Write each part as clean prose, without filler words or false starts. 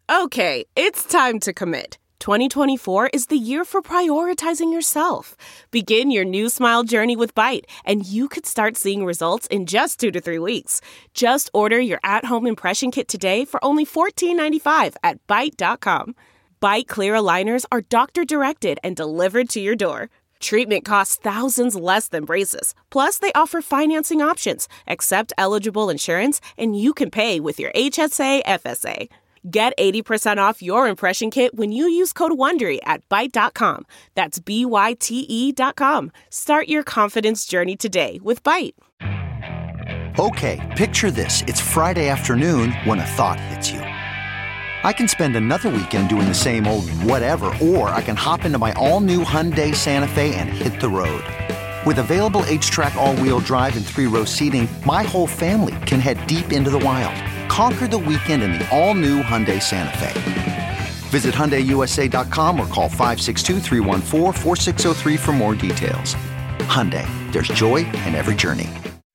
Okay, it's time to commit. 2024 is the year for prioritizing yourself. Begin your new smile journey with Byte, and you could start seeing results in just 2 to 3 weeks. Just order your at-home impression kit today for only $14.95 at Byte.com. Byte Clear aligners are doctor-directed and delivered to your door. Treatment costs thousands less than braces. Plus, they offer financing options, accept eligible insurance, and you can pay with your HSA FSA. Get 80% off your impression kit when you use code WONDERY at Byte.com. That's BYTE.com. Start your confidence journey today with Byte. Okay, picture this. It's Friday afternoon when a thought hits you. I can spend another weekend doing the same old whatever, or I can hop into my all-new Hyundai Santa Fe and hit the road. With available H-Track all-wheel drive and 3-row seating, my whole family can head deep into the wild. Conquer the weekend in the all-new Hyundai Santa Fe. Visit HyundaiUSA.com or call 562-314-4603 for more details. Hyundai, there's joy in every journey.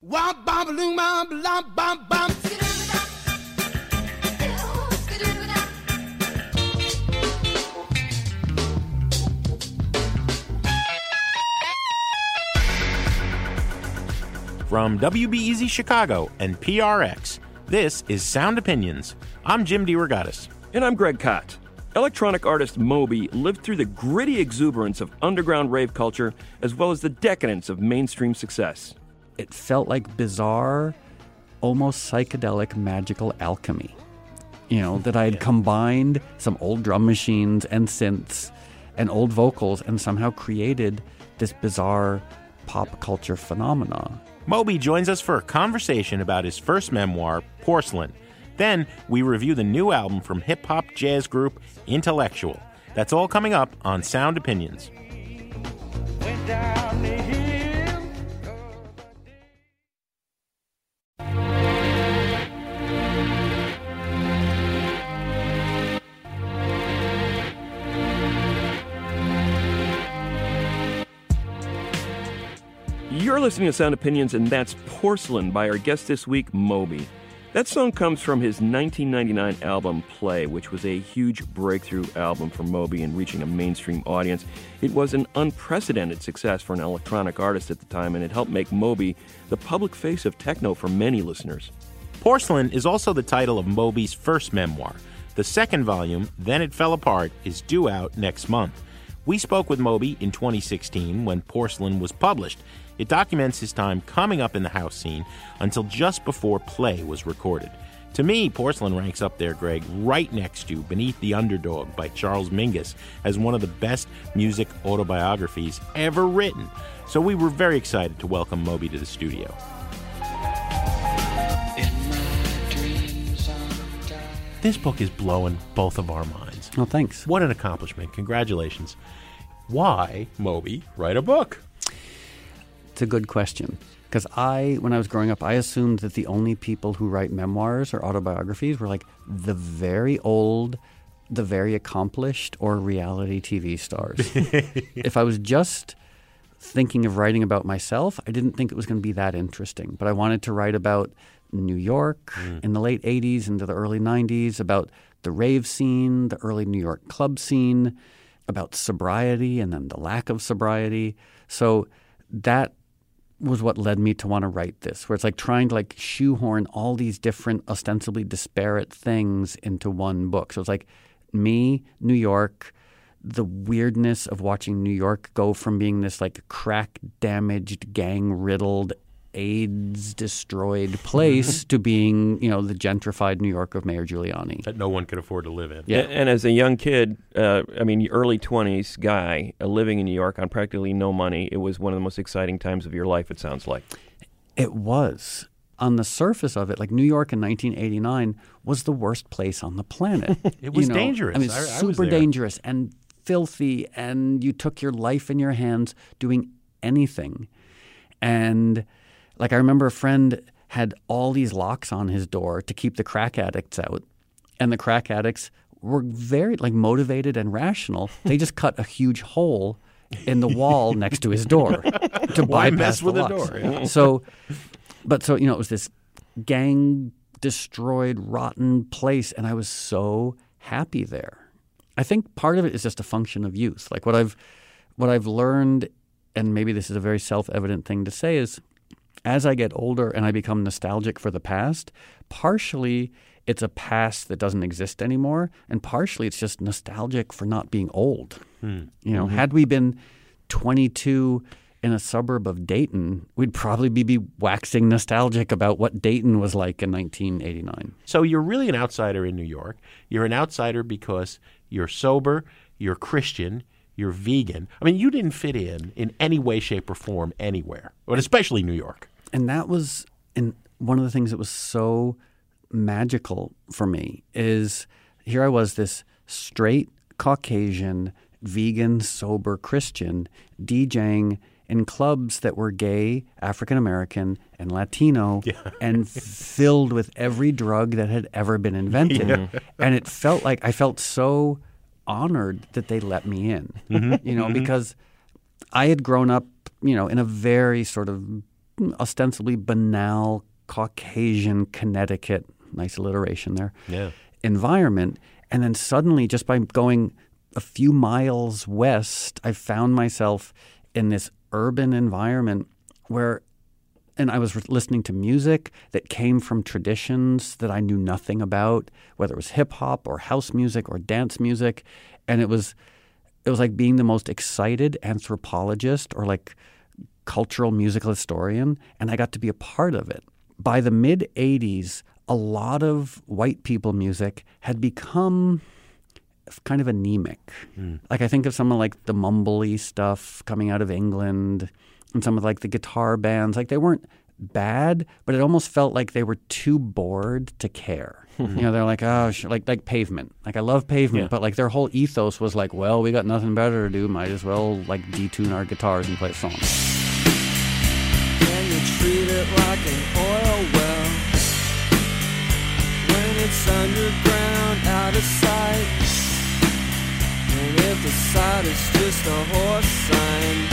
From WBEZ Chicago and PRX, this is Sound Opinions. I'm Jim DeRogatis. And I'm Greg Kot. Electronic artist Moby lived through the gritty exuberance of underground rave culture as well as the decadence of mainstream success. It felt like bizarre, almost psychedelic magical alchemy. That I had combined some old drum machines and synths and old vocals and somehow created this bizarre pop culture phenomena. Moby joins us for a conversation about his first memoir, Porcelain. Then we review the new album from hip-hop jazz group Intellectual. That's all coming up on Sound Opinions. You're listening to Sound Opinions, and that's Porcelain by our guest this week, Moby. That song comes from his 1999 album, Play, which was a huge breakthrough album for Moby in reaching a mainstream audience. It was an unprecedented success for an electronic artist at the time, and it helped make Moby the public face of techno for many listeners. Porcelain is also the title of Moby's first memoir. The second volume, Then It Fell Apart, is due out next month. We spoke with Moby in 2016 when Porcelain was published. It documents his time coming up in the house scene until just before Play was recorded. To me, Porcelain ranks up there, Greg, right next to Beneath the Underdog by Charles Mingus as one of the best music autobiographies ever written. So we were very excited to welcome Moby to the studio. This book is blowing both of our minds. Oh, thanks. What an accomplishment. Congratulations. Why, Moby, write a book? It's a good question. Because when I was growing up, I assumed that the only people who write memoirs or autobiographies were like the very old, the very accomplished, or reality TV stars. If I was just thinking of writing about myself, I didn't think it was going to be that interesting. But I wanted to write about New York in the late 80s into the early 90s, about the rave scene, the early New York club scene, about sobriety and then the lack of sobriety. So that was what led me to want to write this, where it's like trying to like shoehorn all these different ostensibly disparate things into one book. So it's like me, New York, the weirdness of watching New York go from being this like crack-damaged, gang-riddled, AIDS-destroyed place to being, the gentrified New York of Mayor Giuliani. That no one could afford to live in. Yeah. And as a young kid, early 20s guy, living in New York on practically no money, it was one of the most exciting times of your life, it sounds like. It was. On the surface of it, like New York in 1989 was the worst place on the planet. It was dangerous. I mean, I was super there. dangerous and filthy, and you took your life in your hands doing anything. And like I remember a friend had all these locks on his door to keep the crack addicts out. And the crack addicts were very motivated and rational. They just cut a huge hole in the wall next to his door to Why bypass mess the with the locks. door? Yeah. So it was this gang destroyed, rotten place, and I was so happy there. I think part of it is just a function of youth. Like what I've learned, and maybe this is a very self-evident thing to say, is as I get older and I become nostalgic for the past, partially it's a past that doesn't exist anymore, and partially it's just nostalgic for not being old. Had we been 22 in a suburb of Dayton, we'd probably be waxing nostalgic about what Dayton was like in 1989. So you're really an outsider in New York. You're an outsider because you're sober, you're Christian, you're vegan. I mean, you didn't fit in any way, shape, or form anywhere, but especially New York. And that was one of the things that was so magical for me is here I was, this straight Caucasian, vegan, sober Christian DJing in clubs that were gay, African-American, and Latino, and filled with every drug that had ever been invented. Yeah. And it felt like I felt so honored that they let me in, because I had grown up, in a very sort of ostensibly banal Caucasian Connecticut, nice alliteration there, environment. And then suddenly, just by going a few miles west, I found myself in this urban environment and I was listening to music that came from traditions that I knew nothing about, whether it was hip hop or house music or dance music. And it was like being the most excited anthropologist or like cultural musical historian, and I got to be a part of it. By the mid-'80s, a lot of white people music had become kind of anemic. Like I think of someone like the mumbly stuff coming out of England and some of like the guitar bands. Like they weren't bad, but it almost felt like they were too bored to care. They're like, like Pavement. Like I love Pavement, but like their whole ethos was like, well, we got nothing better to do. Might as well like detune our guitars and play a song. Can you treat it like an oil well when it's underground, out of sight? And if the sight is just a horse sign,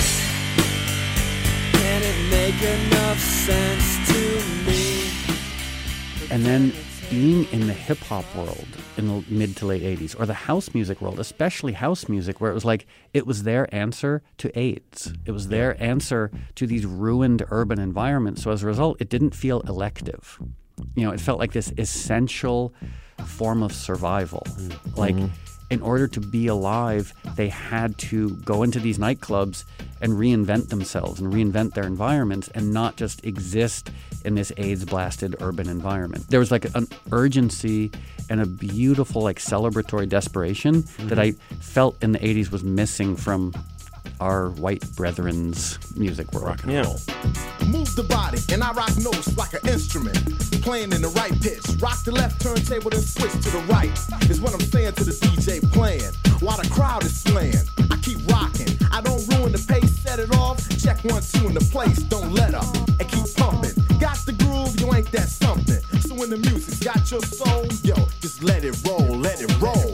can it make enough sense to me? And then being in the hip-hop world in the mid to late 80s, or the house music world, especially house music, where it was like it was their answer to AIDS. It was their answer to these ruined urban environments. So as a result, it didn't feel elective. It felt like this essential form of survival. Like in order to be alive, they had to go into these nightclubs and reinvent themselves and reinvent their environments and not just exist in this AIDS-blasted urban environment. There was like an urgency and a beautiful like celebratory desperation that I felt in the 80s was missing from our white brethren's music world. Rock and roll. Move the body and I rock notes like an instrument, playing in the right pitch. Rock the left turntable then switch to the right, is what I'm saying to the DJ playing while the crowd is playing. I keep rocking, I don't ruin the pace, set it off. Check 1, 2 in the place, don't let up and keep pumping. Got the groove, you ain't that something. So when the music's got your soul, yo, just let it roll, let it roll.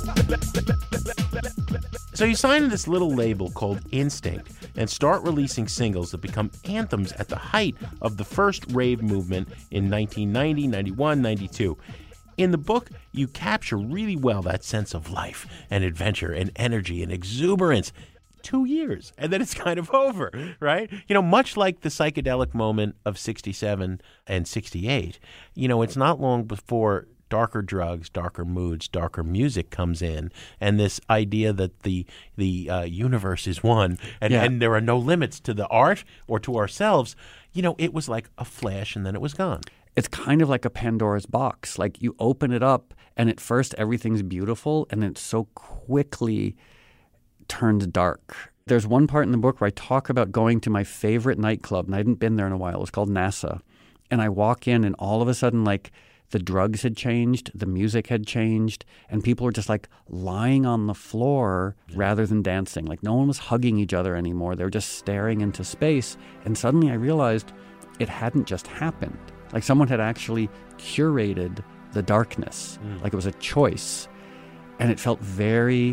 So you sign this little label called Instinct and start releasing singles that become anthems at the height of the first rave movement in 1990, 91, 92. In the book, you capture really well that sense of life and adventure and energy and exuberance. 2 years, and then it's kind of over, right? Much like the psychedelic moment of 67 and 68, it's not long before darker drugs, darker moods, darker music comes in, and this idea that the universe is one, and there are no limits to the art or to ourselves. It was like a flash, and then it was gone. It's kind of like a Pandora's box. Like you open it up, and at first everything's beautiful, and it so quickly turns dark. There's one part in the book where I talk about going to my favorite nightclub, and I hadn't been there in a while. It was called NASA. And I walk in, and all of a sudden, like, the drugs had changed, the music had changed, and people were just like lying on the floor rather than dancing. Like no one was hugging each other anymore. They were just staring into space. And suddenly I realized it hadn't just happened. Like someone had actually curated the darkness. Like it was a choice. And it felt very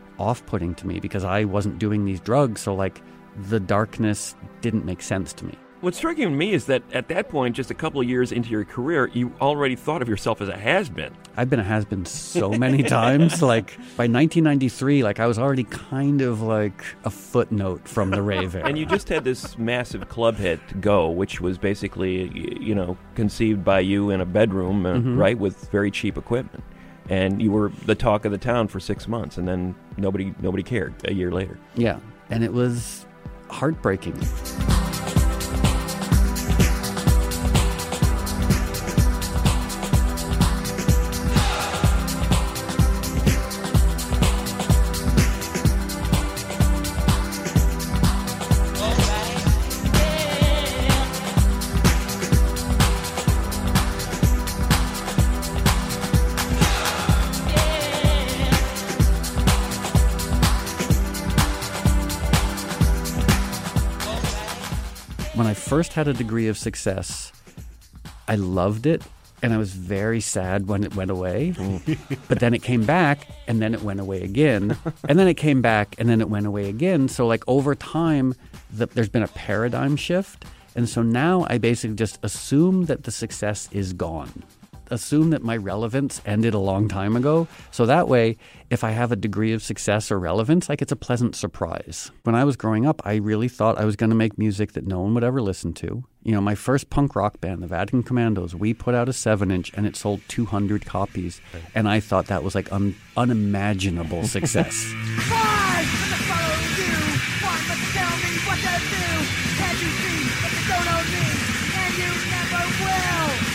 off-putting to me because I wasn't doing these drugs. So like the darkness didn't make sense to me. What's striking to me is that at that point, just a couple of years into your career, you already thought of yourself as a has-been. I've been a has-been so many times. Like, by 1993, like, I was already kind of like a footnote from the rave era. And you just had this massive club hit, Go, which was basically, conceived by you in a bedroom, right, with very cheap equipment. And you were the talk of the town for 6 months, and then nobody cared a year later. Yeah, and it was heartbreaking. When I first had a degree of success, I loved it, and I was very sad when it went away. But then it came back, and then it went away again. And then it came back, and then it went away again. So like over time, there's been a paradigm shift. And so now I basically just assume that the success is gone. Assume that my relevance ended a long time ago. So that way, if I have a degree of success or relevance, like, it's a pleasant surprise. When I was growing up, I really thought I was going to make music that no one would ever listen to. My first punk rock band, the Vatican Commandos, we put out a 7-inch and it sold 200 copies. And I thought that was like unimaginable success. Why must I follow you? Why must you tell me what to do? Can't you see that you don't own me? And you never will.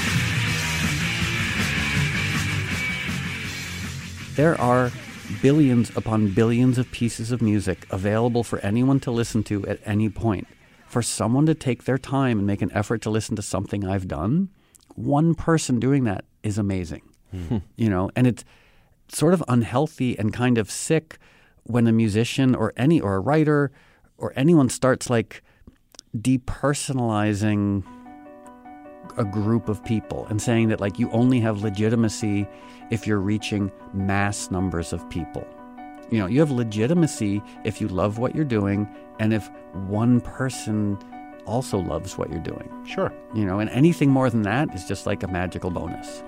There are billions upon billions of pieces of music available for anyone to listen to at any point. For someone to take their time and make an effort to listen to something I've done, one person doing that is amazing. And it's sort of unhealthy and kind of sick when a musician or a writer or anyone starts like depersonalizing a group of people and saying that like you only have legitimacy if you're reaching mass numbers of people. You have legitimacy if you love what you're doing and if one person also loves what you're doing. Sure. And anything more than that is just like a magical bonus.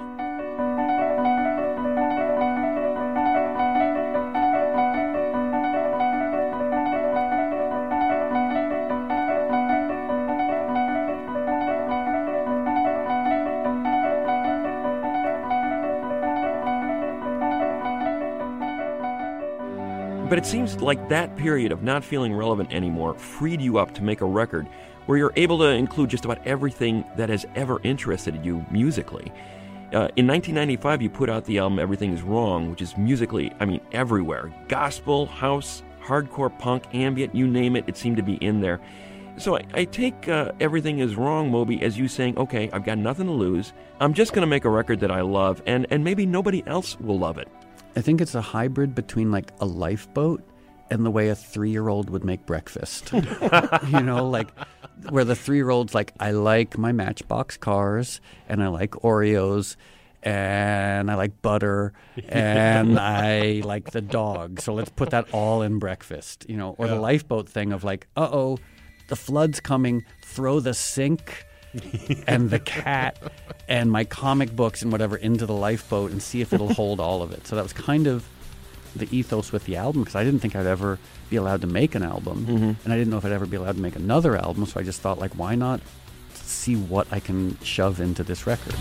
But it seems like that period of not feeling relevant anymore freed you up to make a record where you're able to include just about everything that has ever interested you musically. In 1995, you put out the album Everything Is Wrong, which is musically, everywhere. Gospel, house, hardcore punk, ambient, you name it, it seemed to be in there. So I take Everything Is Wrong, Moby, as you saying, okay, I've got nothing to lose. I'm just going to make a record that I love, and maybe nobody else will love it. I think it's a hybrid between like a lifeboat and the way a 3-year-old would make breakfast. Like where the 3-year-old's like, I like my Matchbox cars and I like Oreos and I like butter and I like the dog. So let's put that all in breakfast, or the lifeboat thing of like, the flood's coming, throw the sink and the cat and my comic books and whatever into the lifeboat and see if it'll hold all of it. So that was kind of the ethos with the album, because I didn't think I'd ever be allowed to make an album, and I didn't know if I'd ever be allowed to make another album, so I just thought, like, why not see what I can shove into this record?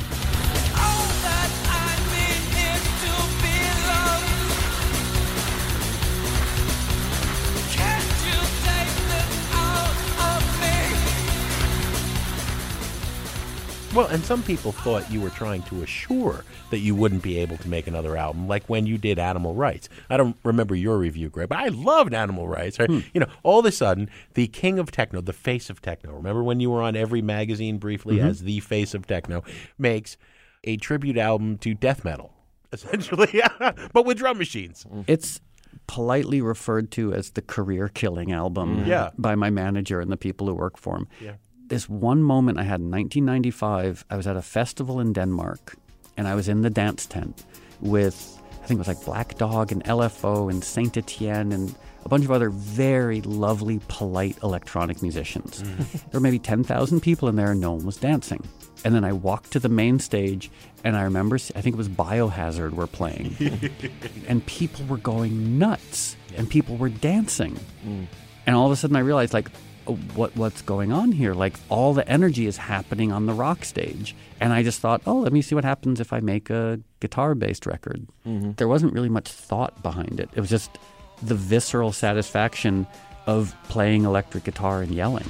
Well, and some people thought you were trying to assure that you wouldn't be able to make another album, like when you did Animal Rights. I don't remember your review, Greg, but I loved Animal Rights. Right? All of a sudden, the king of techno, the face of techno, remember when you were on every magazine briefly as the face of techno, makes a tribute album to death metal, essentially, but with drum machines. It's politely referred to as the career-killing album by my manager and the people who work for him. Yeah. This one moment I had in 1995, I was at a festival in Denmark, and I was in the dance tent with I think it was like Black Dog and LFO and Saint Etienne and a bunch of other very lovely, polite electronic musicians. There were maybe 10,000 people in there and no one was dancing. And then I walked to the main stage and I remember, I think it was Biohazard were playing. And people were going nuts and people were dancing. And all of a sudden I realized, like, what's going on here? Like, all the energy is happening on the rock stage. And I just thought, let me see what happens if I make a guitar-based record. There wasn't really much thought behind it. It was just the visceral satisfaction of playing electric guitar and yelling.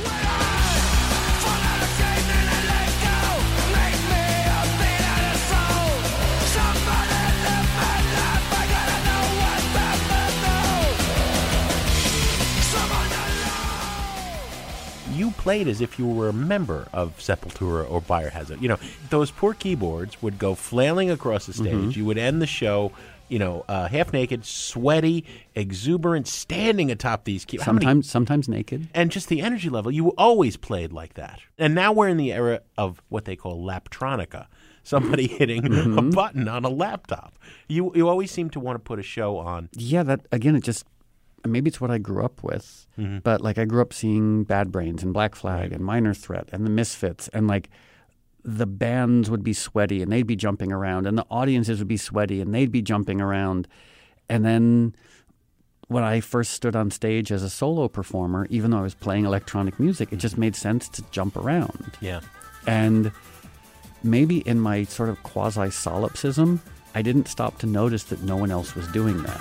You played as if you were a member of Sepultura or Biohazard. You know, those poor keyboards would go flailing across the stage. You would end the show, half naked, sweaty, exuberant, standing atop these keyboards. Sometimes naked. And just the energy level. You always played like that. And now we're in the era of what they call laptronica. Somebody hitting a button on a laptop. You always seem to want to put a show on. Yeah, that, again, it just... Maybe it's what I grew up with, but like I grew up seeing Bad Brains and Black Flag and Minor Threat and the Misfits, and like the bands would be sweaty and they'd be jumping around and the audiences would be sweaty and they'd be jumping around. And then when I first stood on stage as a solo performer, even though I was playing electronic music, it just made sense to jump around. Yeah. And maybe in my sort of quasi-solipsism, I didn't stop to notice that no one else was doing that.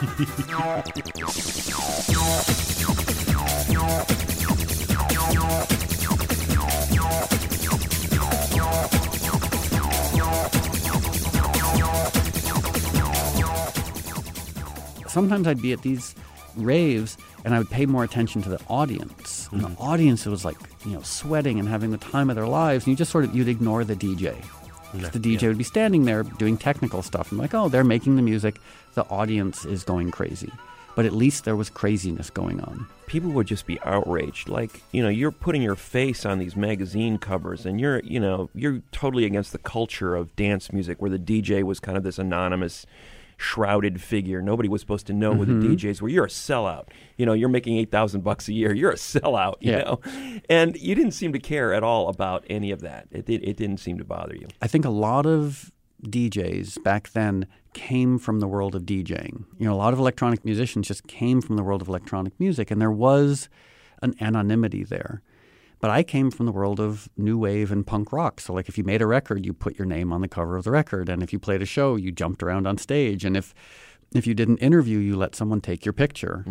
Sometimes I'd be at these raves and I would pay more attention to the audience. And the audience was like, sweating and having the time of their lives, and you'd ignore the DJ. The DJ would be standing there doing technical stuff. I'm like, they're making the music. The audience is going crazy. But at least there was craziness going on. People would just be outraged. Like, you're putting your face on these magazine covers and you're totally against the culture of dance music where the DJ was kind of this anonymous, shrouded figure. Nobody was supposed to know who the DJs were. You're a sellout. You're making $8,000 a year. You're a sellout, you know? And you didn't seem to care at all about any of that. It didn't seem to bother you. I think a lot of DJs back then came from the world of DJing. A lot of electronic musicians just came from the world of electronic music, and there was an anonymity there. But I came from the world of new wave and punk rock. So like if you made a record, you put your name on the cover of the record. And if you played a show, you jumped around on stage. And if you did an interview, you let someone take your picture.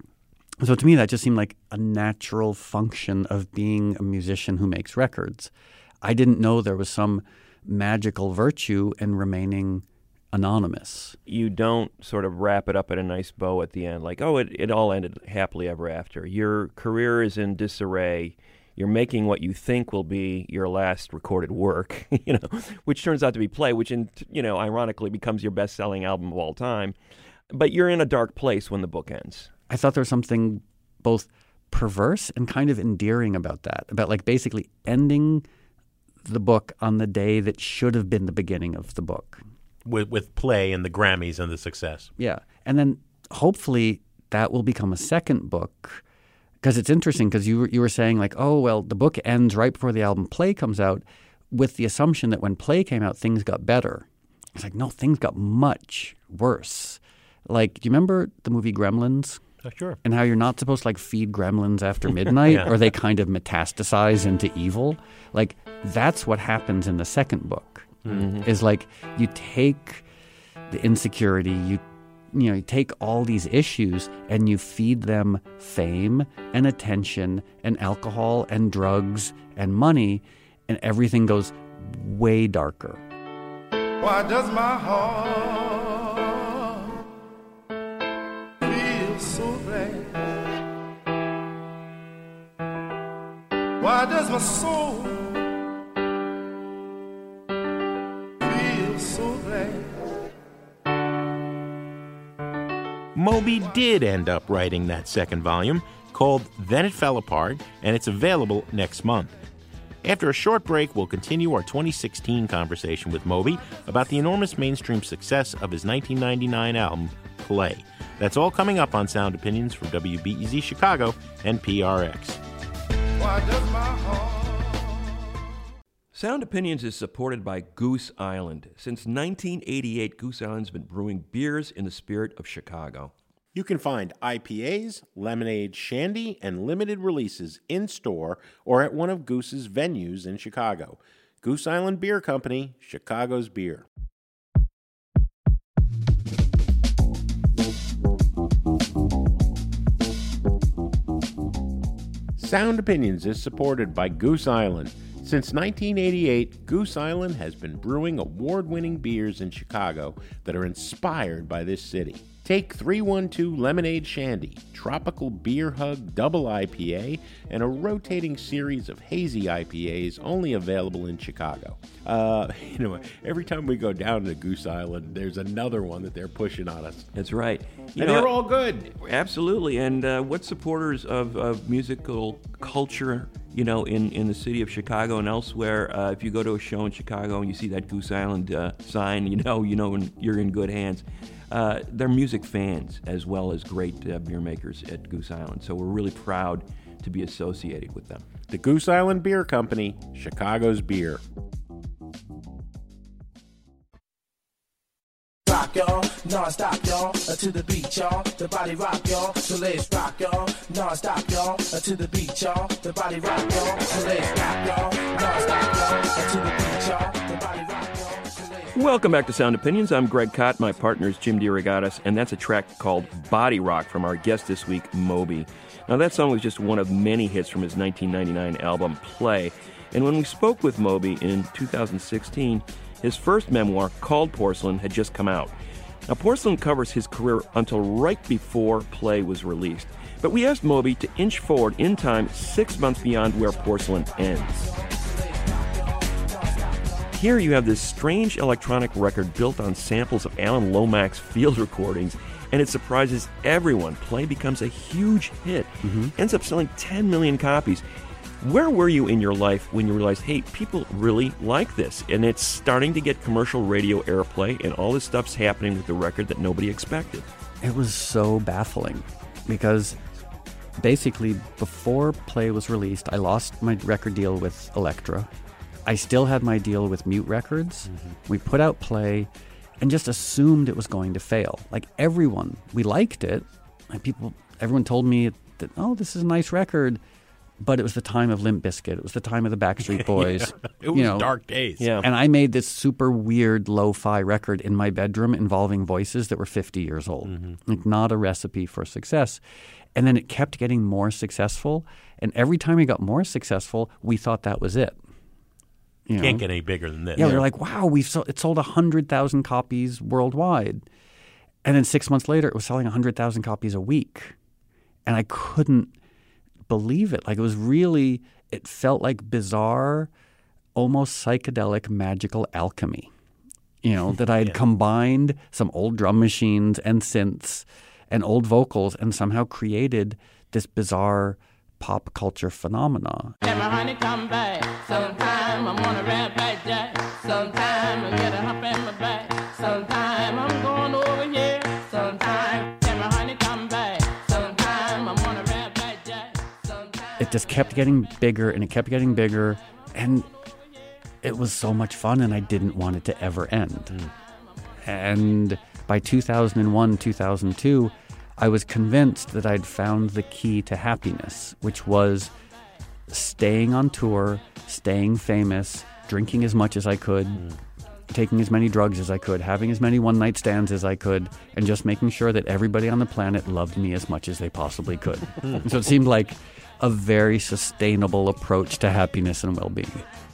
So to me, that just seemed like a natural function of being a musician who makes records. I didn't know there was some magical virtue in remaining anonymous. You don't sort of wrap it up at a nice bow at the end, like, it all ended happily ever after. Your career is in disarray. You're making what you think will be your last recorded work, which turns out to be Play, which, ironically becomes your best-selling album of all time. But you're in a dark place when the book ends. I thought there was something both perverse and kind of endearing about that, about like basically ending the book on the day that should have been the beginning of the book. With Play and the Grammys and the success. Yeah. And then hopefully that will become a second book. Because it's interesting, because you were saying like, the book ends right before the album Play comes out with the assumption that when Play came out, things got better. It's like, no, things got much worse. Like, do you remember the movie Gremlins? Oh, sure. And how you're not supposed to like feed gremlins after midnight or they kind of metastasize into evil? Like, that's what happens in the second book. Is like you take the insecurity, you take all these issues and you feed them fame and attention and alcohol and drugs and money, and everything goes way darker. Why does my heart feel so glad? Why does my soul feel so glad? Moby did end up writing that second volume, called Then It Fell Apart, and it's available next month. After a short break, we'll continue our 2016 conversation with Moby about the enormous mainstream success of his 1999 album, Play. That's all coming up on Sound Opinions from WBEZ Chicago and PRX. Why does my heart... Sound Opinions is supported by Goose Island. Since 1988, Goose Island's been brewing beers in the spirit of Chicago. You can find IPAs, lemonade, shandy, and limited releases in-store or at one of Goose's venues in Chicago. Goose Island Beer Company, Chicago's beer. Sound Opinions is supported by Goose Island. Since 1988, Goose Island has been brewing award-winning beers in Chicago that are inspired by this city. Take 312 Lemonade Shandy, Tropical Beer Hug Double IPA, and a rotating series of hazy IPAs only available in Chicago. Every time we go down to Goose Island, there's another one that they're pushing on us. That's right. They're all good. Absolutely. And what supporters of musical culture, in the city of Chicago and elsewhere, if you go to a show in Chicago and you see that Goose Island sign, you're in good hands. They're music fans as well as great beer makers at Goose Island. So we're really proud to be associated with them. The Goose Island Beer Company, Chicago's beer. Rock y'all, non-stop y'all, to the beat y'all, the body rock y'all, so let's rock y'all, non-stop y'all, to the beat y'all, the body rock y'all, so let's rock y'all, non-stop y'all, to the beat y'all, the body rock y'all, so let's... Welcome back to Sound Opinions. I'm Greg Kot, my partner is Jim DeRogatis, and that's a track called Body Rock from our guest this week, Moby. Now that song was just one of many hits from his 1999 album, Play, and when we spoke with Moby in 2016, his first memoir, called Porcelain, had just come out. Now, Porcelain covers his career until right before Play was released. But we asked Moby to inch forward in time 6 months beyond where Porcelain ends. Here you have this strange electronic record built on samples of Alan Lomax's field recordings, and it surprises everyone. Play becomes a huge hit, ends up selling 10 million copies. Where were you in your life when you realized, hey, people really like this, and it's starting to get commercial radio airplay, and all this stuff's happening with the record that nobody expected? It was so baffling because basically before Play was released, I lost my record deal with Elektra. I still had my deal with Mute Records. We put out Play and just assumed it was going to fail. Like everyone, we liked it. Everyone told me that, oh, this is a nice record. But it was the time of Limp Bizkit. It was the time of the Backstreet Boys. It was dark days. Yeah. And I made this super weird lo-fi record in my bedroom involving voices that were 50 years old. Like not a recipe for success. And then it kept getting more successful. And every time it got more successful, we thought that was it. Can't get any bigger than this. Yeah, we were like, wow, it sold 100,000 copies worldwide. And then 6 months later, it was selling 100,000 copies a week. And I couldn't believe it. Like it felt like bizarre, almost psychedelic, magical alchemy. That I had combined some old drum machines and synths and old vocals and somehow created this bizarre pop culture phenomena. Let my honey come back. Sometime I'm on a rampage jack. Sometime I get a hump in my back. Sometime I'm going over here. Sometime let my honey come back. Sometime I'm on a rampage jack. It just kept getting bigger and it kept getting bigger, and it was so much fun, and I didn't want it to ever end. And by 2001, 2002, I was convinced that I'd found the key to happiness, which was staying on tour, staying famous, drinking as much as I could, taking as many drugs as I could, having as many one-night stands as I could, and just making sure that everybody on the planet loved me as much as they possibly could. So it seemed like a very sustainable approach to happiness and well-being.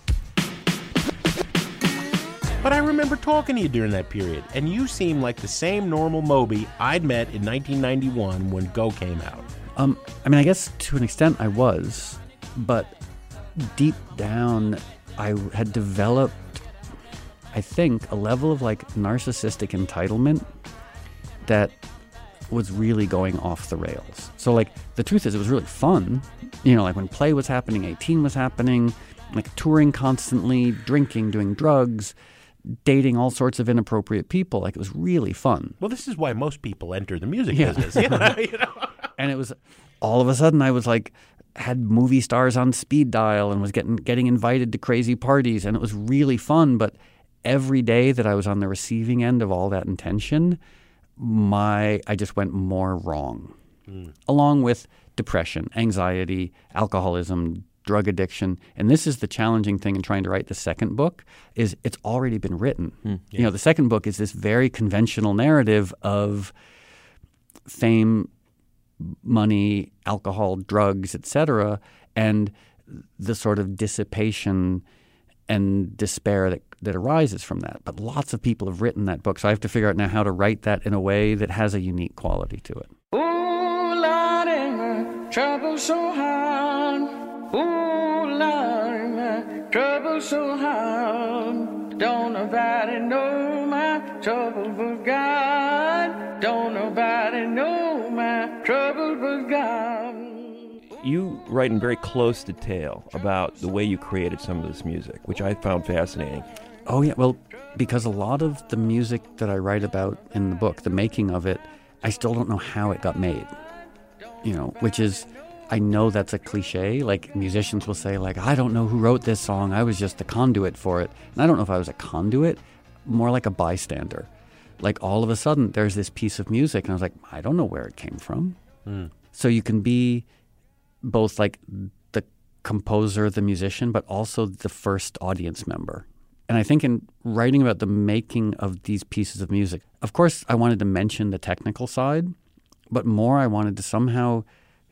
But I remember talking to you during that period, and you seemed like the same normal Moby I'd met in 1991 when Go came out. I guess to an extent I was, but deep down I had developed, I think, a level of narcissistic entitlement that was really going off the rails. So the truth is it was really fun. When Play was happening, 18 was happening, like touring constantly, drinking, doing drugs, dating all sorts of inappropriate people. Like, it was really fun. Well, this is why most people enter the music business. You know? And it was, all of a sudden, I was like, had movie stars on speed dial and was getting invited to crazy parties, and it was really fun. But every day that I was on the receiving end of all that intention, I just went more wrong. Along with depression, anxiety, alcoholism, drug addiction. And this is the challenging thing in trying to write the second book, is it's already been written. You know, the second book is this very conventional narrative of fame, money, alcohol, drugs, etc., and the sort of dissipation and despair that arises from that. But lots of people have written that book, so I have to figure out now how to write that in a way that has a unique quality to it. Ooh, Lordy, my trouble so hard. Ooh, Lordy, my trouble so hard. Don't nobody know my trouble but God. Don't nobody know my trouble but God. You write in very close detail about the way you created some of this music, which I found fascinating. Oh, yeah. Well, because a lot of the music that I write about in the book, the making of it, I still don't know how it got made. You know, which is, I know that's a cliche. Like, musicians will say, like, I don't know who wrote this song. I was just the conduit for it. And I don't know if I was a conduit, more like a bystander. Like, all of a sudden, there's this piece of music, and I was like, I don't know where it came from. So you can be both like the composer, the musician, but also the first audience member. And I think in writing about the making of these pieces of music, of course, I wanted to mention the technical side, but more I wanted to somehow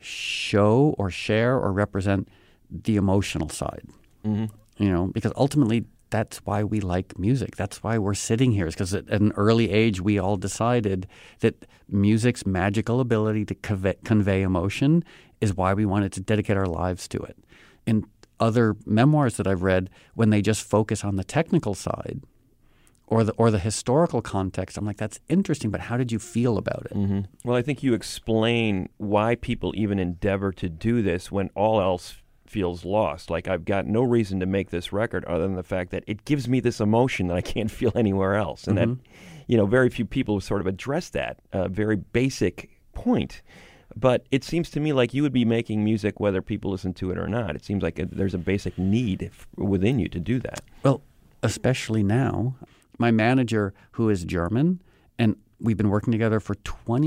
show or share or represent the emotional side. You know, because ultimately that's why we like music. That's why we're sitting here. It's because at an early age we all decided that music's magical ability to convey emotion is why we wanted to dedicate our lives to it. In other memoirs that I've read, when they just focus on the technical side or the historical context, I'm like, that's interesting, but how did you feel about it? Well, I think you explain why people even endeavor to do this when all else feels lost. Like, I've got no reason to make this record other than the fact that it gives me this emotion that I can't feel anywhere else. And that, you know, very few people sort of address that very basic point. But it seems to me like you would be making music whether people listen to it or not. It seems like there's a basic need within you to do that. Well, especially now. My manager, who is German, and we've been working together for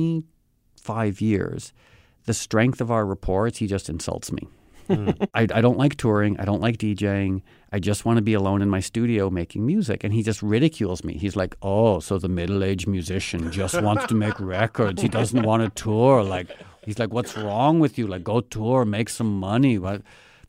25 years, the strength of our rapport is he just insults me. I don't like touring. I don't like DJing. I just want to be alone in my studio making music. And he just ridicules me. He's like, oh, so the middle-aged musician just wants to make records. He doesn't want to tour. Like, he's like, what's wrong with you? Like, go tour, make some money. But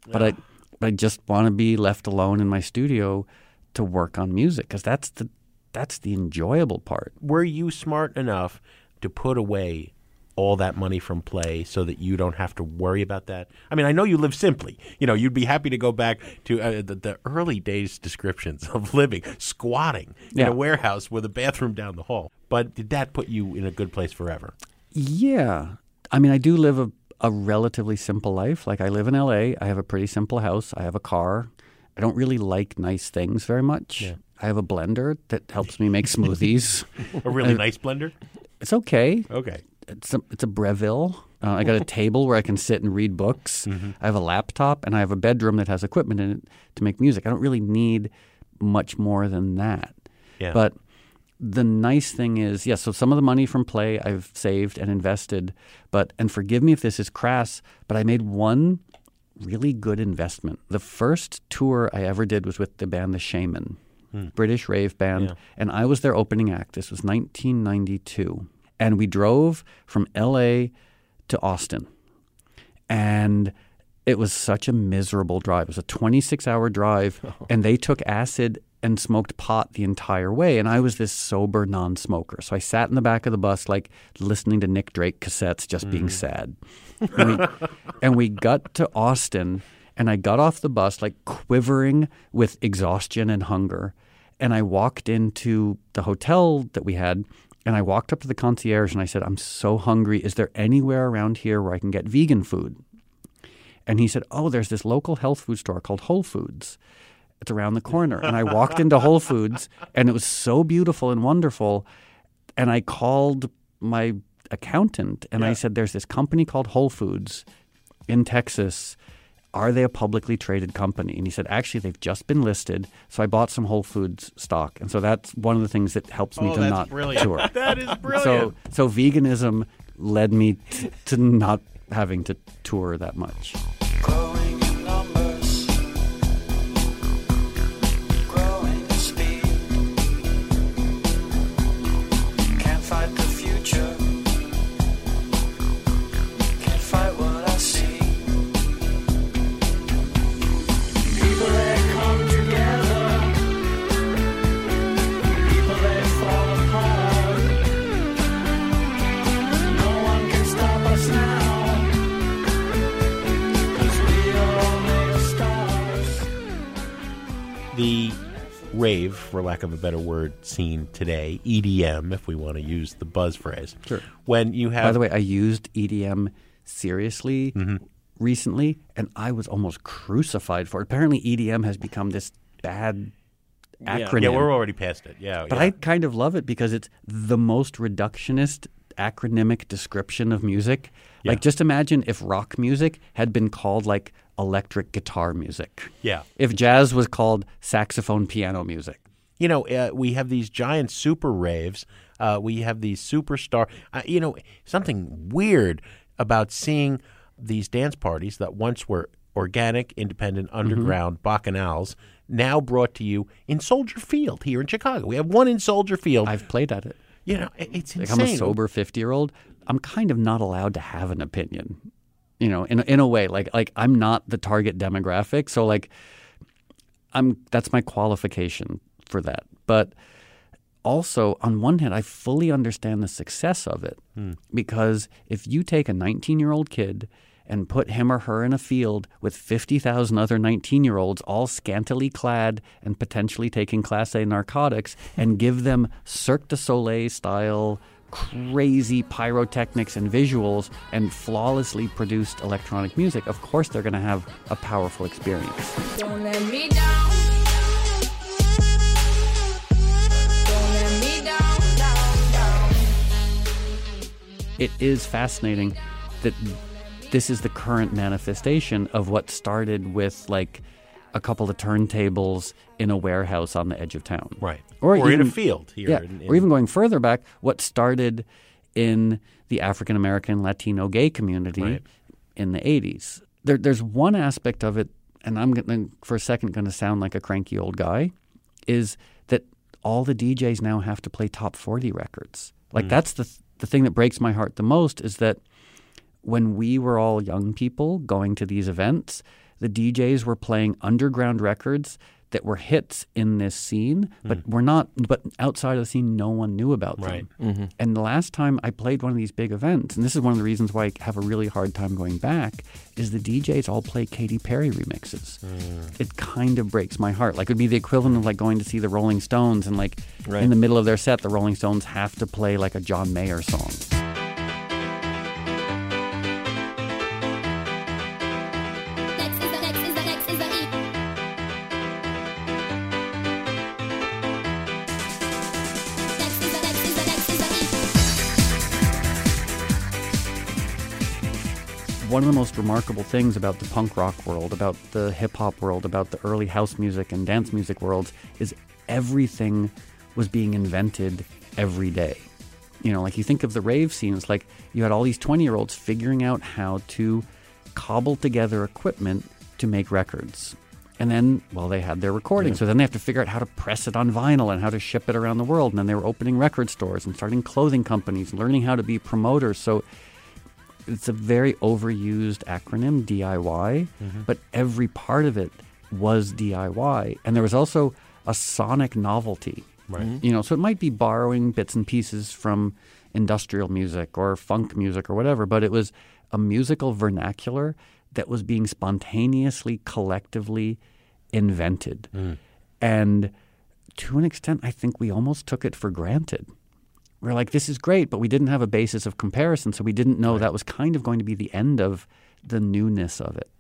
I just want to be left alone in my studio to work on music, because that's the enjoyable part. Were you smart enough to put away all that money from play so that you don't have to worry about that? I mean, I know you live simply. You know, you'd be happy to go back to the early days descriptions of living, squatting in a warehouse with a bathroom down the hall. But did that put you in a good place forever? Yeah. I mean, I do live a relatively simple life. Like, I live in L.A. I have a pretty simple house. I have a car. I don't really like nice things very much. Yeah. I have a blender that helps me make smoothies. A really nice blender? It's okay. Okay. It's a Breville. I got a table where I can sit and read books. I have a laptop, and I have a bedroom that has equipment in it to make music. I don't really need much more than that. Yeah. But the nice thing is, so some of the money from play I've saved and invested. And forgive me if this is crass, but I made one really good investment. The first tour I ever did was with the band The Shaman, British rave band, and I was their opening act. This was 1992. And we drove from L.A. to Austin. And it was such a miserable drive. It was a 26-hour drive, and they took acid and smoked pot the entire way. And I was this sober non-smoker. So I sat in the back of the bus, like, listening to Nick Drake cassettes, just being sad. And we got to Austin, and I got off the bus, like, quivering with exhaustion and hunger. And I walked into the hotel that we had, and I walked up to the concierge and I said, I'm so hungry. Is there anywhere around here where I can get vegan food? And he said, oh, there's this local health food store called Whole Foods. It's around the corner. And I walked into Whole Foods, and it was so beautiful and wonderful. And I called my accountant, and I said, there's this company called Whole Foods in Texas. Are they a publicly traded company? And he said, actually, they've just been listed. So I bought some Whole Foods stock. And so that's one of the things that helps me to not tour. That is brilliant. So veganism led me to not having to tour that much. Growing in numbers, growing in speed. Can't fight the future, can't fight what I see. People that come together, people that fall apart. No one can stop us now. The rave, for lack of a better word, scene today, EDM, if we want to use the buzz phrase. Sure. When you have, By the way, I used EDM seriously recently, and I was almost crucified for it. Apparently, EDM has become this bad acronym. yeah, we're already past it. Yeah, But I kind of love it because it's the most reductionist acronymic description of music. Yeah. Like, just imagine if rock music had been called like electric guitar music. Yeah. If jazz was called saxophone piano music. You know, we have these giant super raves. We have these superstar. Something weird about seeing these dance parties that once were organic, independent, underground bacchanals, now brought to you in Soldier Field here in Chicago. We have one in Soldier Field. I've played at it. You know, it's Like, insane. I'm a sober 50-year-old. I'm kind of not allowed to have an opinion. You know, in a way, like I'm not the target demographic, so like that's my qualification for that. But also, on one hand, I fully understand the success of it because if you take a 19-year-old kid and put him or her in a field with 50,000 other 19-year-olds, all scantily clad and potentially taking Class A narcotics, and give them Cirque du Soleil style crazy pyrotechnics and visuals and flawlessly produced electronic music, of course they're going to have a powerful experience. Don't let me down. Don't let me down, down, down. It is fascinating that this is the current manifestation of what started with like a couple of turntables in a warehouse on the edge of town. Right. Or in even a field here. Yeah, or even going further back, what started in the African-American Latino gay community in the 80s. There's one aspect of it, and I'm gonna, for a second going to sound like a cranky old guy, is that all the DJs now have to play top 40 records. Like that's the thing that breaks my heart the most is that when we were all young people going to these events, the DJs were playing underground records that were hits in this scene, but but outside of the scene, no one knew about them. Right. And the last time I played one of these big events, and this is one of the reasons why I have a really hard time going back, is the DJs all play Katy Perry remixes. It kind of breaks my heart. Like, it would be the equivalent of like going to see the Rolling Stones, and like in the middle of their set, the Rolling Stones have to play like a John Mayer song. One of the most remarkable things about the punk rock world, about the hip-hop world, about the early house music and dance music worlds is everything was being invented every day. You know, like you think of the rave scene, it's like you had all these 20-year-olds figuring out how to cobble together equipment to make records. And then, well, they had their recording. So then they have to figure out how to press it on vinyl and how to ship it around the world. And then they were opening record stores and starting clothing companies, learning how to be promoters. So it's a very overused acronym, DIY, but every part of it was DIY. And there was also a sonic novelty. Right. You know, so it might be borrowing bits and pieces from industrial music or funk music or whatever, but it was a musical vernacular that was being spontaneously, collectively invented. And to an extent, I think we almost took it for granted. We're like, this is great, but we didn't have a basis of comparison, so we didn't know that was kind of going to be the end of the newness of it.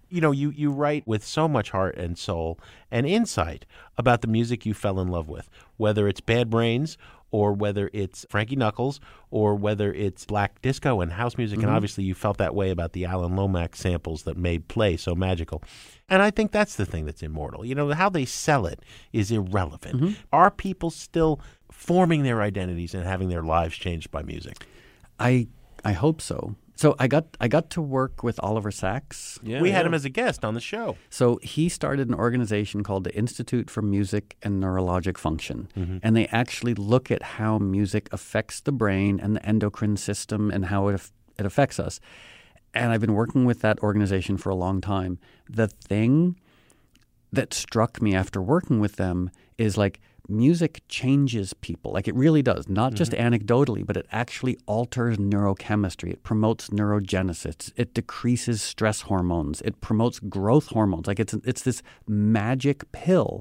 You know, you write with so much heart and soul and insight about the music you fell in love with, whether it's Bad Brains or whether it's Frankie Knuckles or whether it's black disco and house music. And obviously you felt that way about the Alan Lomax samples that made Play so magical. And I think that's the thing that's immortal. You know, how they sell it is irrelevant. Are people still forming their identities and having their lives changed by music? I hope so. So I got to work with Oliver Sacks. We had him as a guest on the show. So he started an organization called the Institute for Music and Neurologic Function. And they actually look at how music affects the brain and the endocrine system and how it affects us. And I've been working with that organization for a long time. The thing that struck me after working with them is like music changes people. Like it really does, not just anecdotally, but it actually alters neurochemistry. It promotes neurogenesis. It decreases stress hormones. It promotes growth hormones. Like it's this magic pill,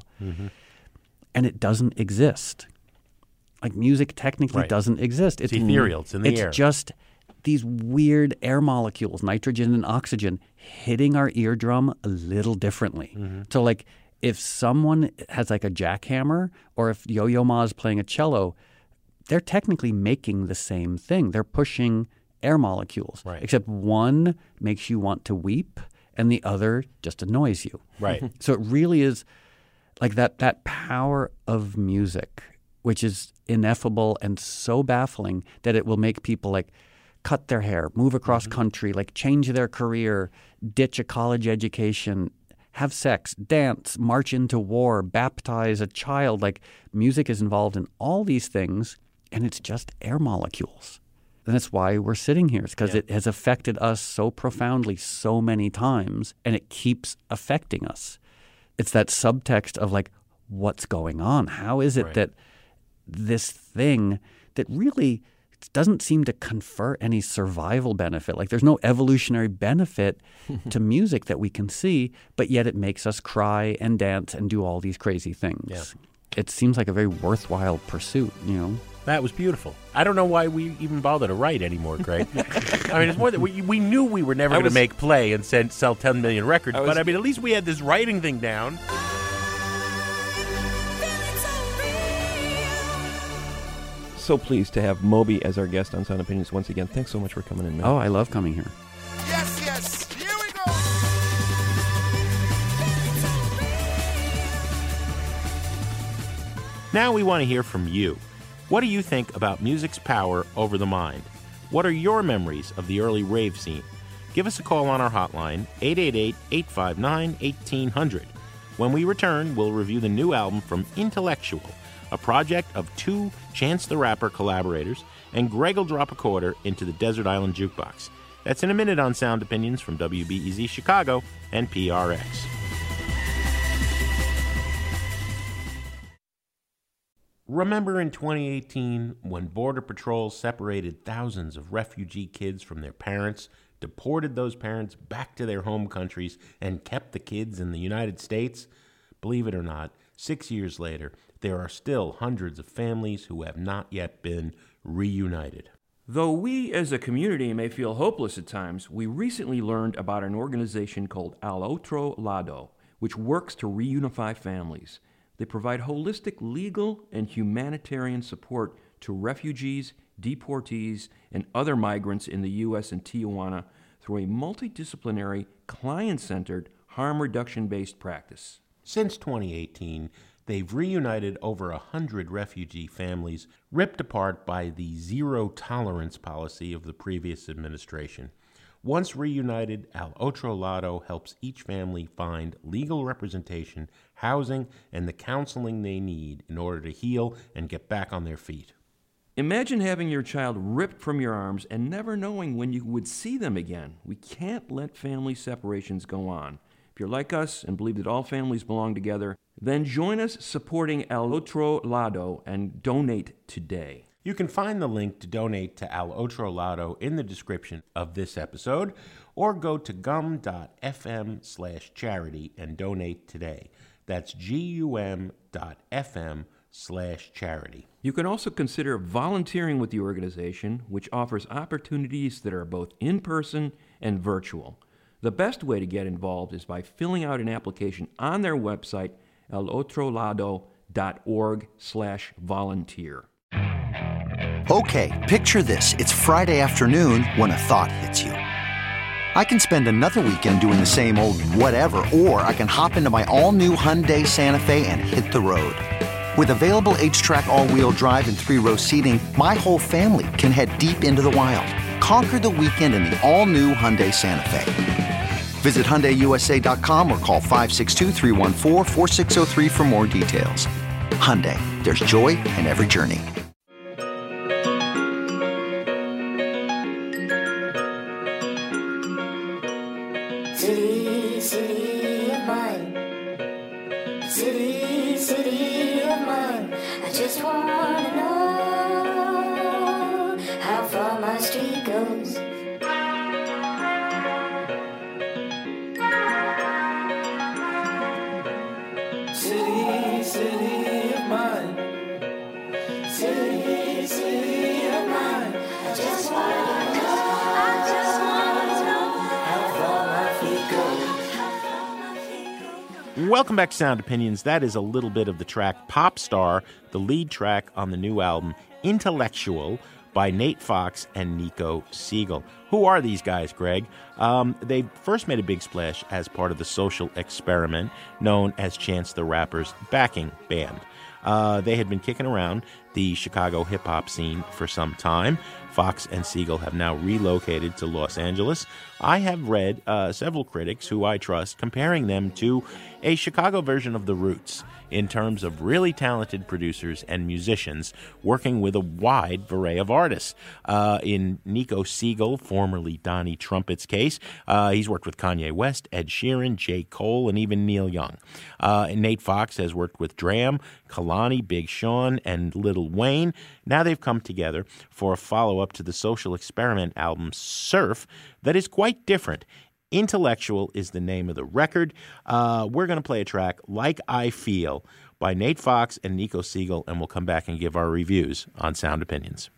and it doesn't exist. Like music technically doesn't exist. It's ethereal. It's in the air. It's just these weird air molecules, nitrogen and oxygen, hitting our eardrum a little differently. So like if someone has like a jackhammer or if Yo-Yo Ma is playing a cello, they're technically making the same thing. They're pushing air molecules, except one makes you want to weep and the other just annoys you. So it really is like that power of music, which is ineffable and so baffling that it will make people like cut their hair, move across country, like change their career, ditch a college education, have sex, dance, march into war, baptize a child. Like music is involved in all these things, and it's just air molecules. And that's why we're sitting here. It's because it has affected us so profoundly so many times, and it keeps affecting us. It's that subtext of like, what's going on? How is it that this thing that really doesn't seem to confer any survival benefit. Like there's no evolutionary benefit to music that we can see, but yet it makes us cry and dance and do all these crazy things. It seems like a very worthwhile pursuit, you know? That was beautiful. I don't know why we even bother to write anymore, Greg. I mean, it's more that we knew we were never going to make Play and sell 10 million records, but I mean, at least we had this writing thing down. So pleased to have Moby as our guest on Sound Opinions once again. Thanks so much for coming in, man. Oh, I love coming here. Yes, here we go. Now we want to hear from you. What do you think about music's power over the mind? What are your memories of the early rave scene? Give us a call on our hotline, 888-859-1800. When we return, we'll review the new album from Intellectual, a project of two Chance the Rapper collaborators, and Greg will drop a quarter into the Desert Island Jukebox. That's in a minute on Sound Opinions from WBEZ Chicago and PRX. Remember in 2018 when Border Patrol separated thousands of refugee kids from their parents, deported those parents back to their home countries, and kept the kids in the United States? Believe it or not, 6 years later, there are still hundreds of families who have not yet been reunited. Though we as a community may feel hopeless at times, we recently learned about an organization called Al Otro Lado, which works to reunify families. They provide holistic legal and humanitarian support to refugees, deportees, and other migrants in the U.S. and Tijuana through a multidisciplinary, client-centered, harm reduction-based practice. Since 2018, they've reunited over 100 refugee families ripped apart by the zero-tolerance policy of the previous administration. Once reunited, Al Otro Lado helps each family find legal representation, housing, and the counseling they need in order to heal and get back on their feet. Imagine having your child ripped from your arms and never knowing when you would see them again. We can't let family separations go on. If you're like us and believe that all families belong together, then join us supporting Al Otro Lado and donate today. You can find the link to donate to Al Otro Lado in the description of this episode, or go to gum.fm/charity and donate today. That's gum.fm/charity. You can also consider volunteering with the organization, which offers opportunities that are both in-person and virtual. The best way to get involved is by filling out an application on their website, elotrolado.org/volunteer. Okay, picture this. It's Friday afternoon when a thought hits you. I can spend another weekend doing the same old whatever, or I can hop into my all-new Hyundai Santa Fe and hit the road. With available H-Track all-wheel drive and 3-row seating, my whole family can head deep into the wild. Conquer the weekend in the all-new Hyundai Santa Fe. Visit HyundaiUSA.com or call 562-314-4603 for more details. Hyundai, there's joy in every journey. City, city of mine. City, city of mine. I just wanna know how far my street goes. City, city of mine. City, city of mine. I just wanna know how far my feet go. Welcome back to Sound Opinions. That is a little bit of the track Pop Star, the lead track on the new album Intellectual by Nate Fox and Nico Siegel. Who are these guys, Greg? They first made a big splash as part of the Social Experiment, known as Chance the Rapper's backing band. They had been kicking around the Chicago hip-hop scene for some time. Fox and Siegel have now relocated to Los Angeles. I have read several critics who I trust comparing them to a Chicago version of The Roots in terms of really talented producers and musicians working with a wide array of artists. In Nico Siegel, formerly Donnie Trumpet's case, he's worked with Kanye West, Ed Sheeran, J. Cole, and even Neil Young. Nate Fox has worked with Dram, Kalani, Big Sean, and Lil Wayne. Now they've come together for a follow-up to the Social Experiment album Surf that is quite different. Intellectual is the name of the record. We're going to play a track, Like I Feel, by Nate Fox and Nico Siegel, and we'll come back and give our reviews on Sound Opinions.